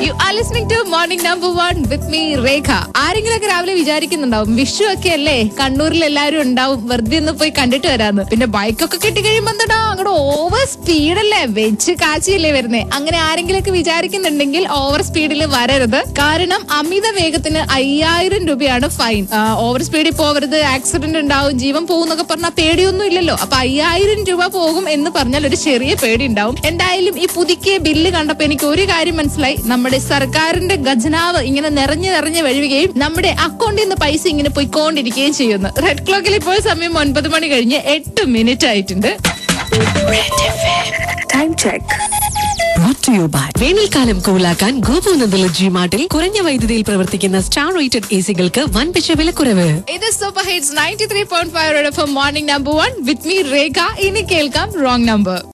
You are listening to Morning Number 1 with me, Rekha. ആരെങ്കിലൊക്കെ രാവിലെ വിചാരിക്കുന്നുണ്ടാവും വിഷു ഒക്കെ അല്ലേ, കണ്ണൂരിൽ എല്ലാവരും ഉണ്ടാവും, വെറുതെ ഒന്ന് പോയി കണ്ടിട്ട് വരാന്ന്. പിന്നെ ബൈക്കൊക്കെ കിട്ടിക്കഴിയുമ്പോ എന്താ അങ്ങോട്ട് ഓവർ സ്പീഡല്ലേ, വെച്ച് കാച്ചിയല്ലേ വരുന്നേ. അങ്ങനെ ആരെങ്കിലൊക്കെ വിചാരിക്കുന്നുണ്ടെങ്കിൽ ഓവർ സ്പീഡിൽ വരരുത്. കാരണം അമിത വേഗത്തിന് 5000 രൂപയാണ് ഫൈൻ. ഓവർ സ്പീഡിൽ പോവരുത്, ആക്സിഡന്റ് ഉണ്ടാവും, ജീവൻ പോകുന്നൊക്കെ പറഞ്ഞാൽ പേടിയൊന്നും ഇല്ലല്ലോ. അപ്പൊ 5000 രൂപ പോകും എന്ന് പറഞ്ഞാൽ ഒരു ചെറിയ പേടി ഉണ്ടാവും. എന്തായാലും ഈ പുതുക്കിയ ബില്ല് കണ്ടപ്പോ എനിക്ക് ഒരു കാര്യം മനസ്സിലായി. നമ്മുടെ സർക്കാരിന്റെ ഖജനാവ് ഇങ്ങനെ നിറഞ്ഞു വഴുകയും നമ്മുടെ അക്കൗണ്ടിൽ നിന്ന് പൈസ ഇങ്ങനെ പോയിക്കൊണ്ടിരിക്കുകയും ചെയ്യുന്നു. റെഡ് ക്ലോക്കിൽ ഇപ്പോൾ സമയം 9 മണി കഴിഞ്ഞ് 8 മിനിറ്റ് ആയിട്ടുണ്ട്. Time check brought to you by വേനൽക്കാലം കൂലാക്കാൻ ഗോപുനന്ദല ജിമാർട്ടിൽ കുറഞ്ഞ വൈദ്യുതിയിൽ പ്രവർത്തിക്കുന്ന സ്റ്റാർ റേറ്റഡ് എസികൾക്ക് വൻപിച്ച വിലക്കുറവ്. ഇത് super hits 93.5 morning number 1 with me Rekha. ഇനി കേൾക്കാം റോങ് നമ്പർ.